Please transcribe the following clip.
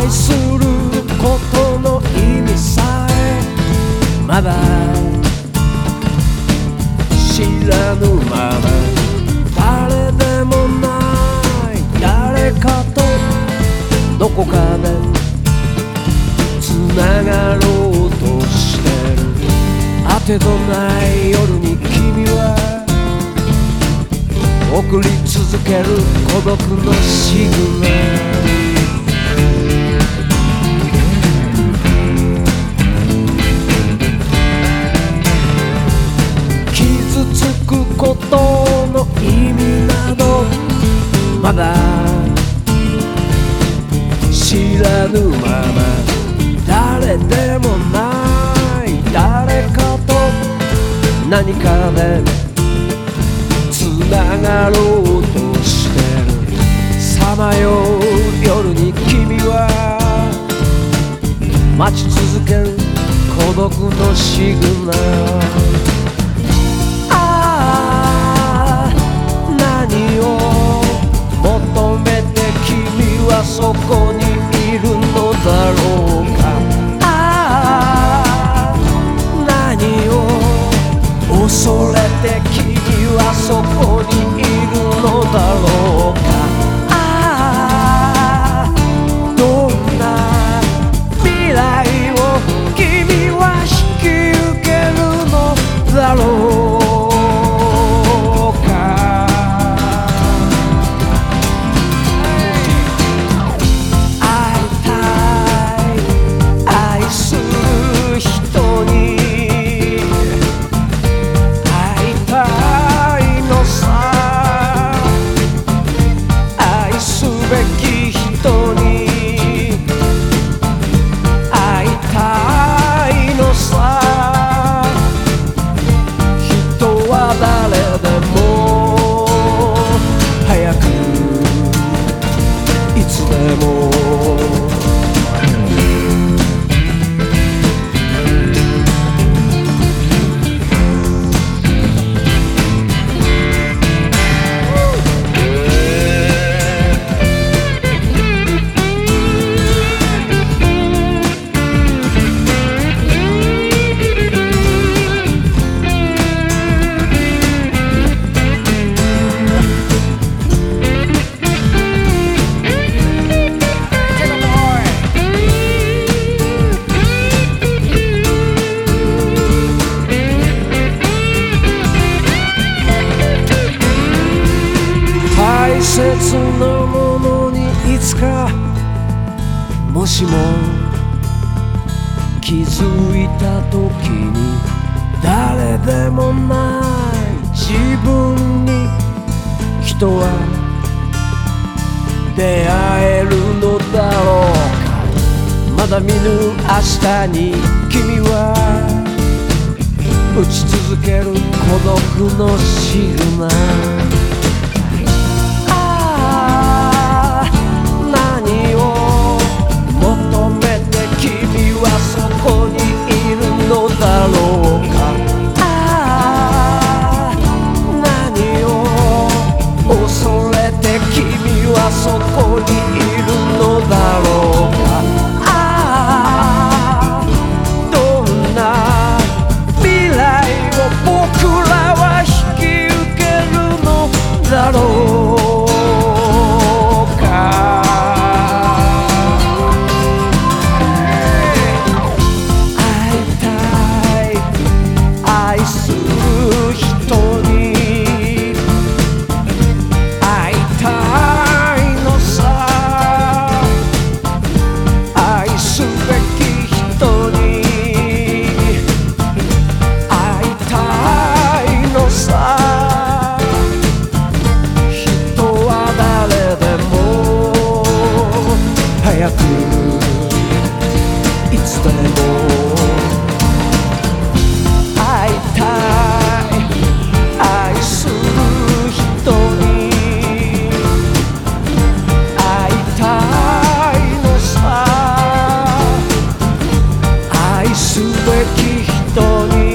愛することの意味さえまだ知らぬまま、誰でもない誰かとどこかでつながろうとしてる。当てとない夜に君は送り続ける孤独のシグナル。傷つくことの意味などまだ知らぬまま、誰でもない誰かと何かでつながろうとしてる。さまよう夜に君は待ち続ける孤独のシグナル。何を求めて君はそこにいるのだろうか。何を恐れて君はそこにいるのだろうか。どんな未来を君は引き受けるのだろう。大切なものにいつかもしも気づいた時に、誰でもない自分に人は出会えるのだろうか。まだ見ぬ明日に君は打ち続ける孤独のシグナル。そこにいるのだろうか。どんな未来を僕らは引き受けるのだろうか。会いたい愛する人に会いたいいつでも会いたい愛する人に会いたいのさ。愛すべき人に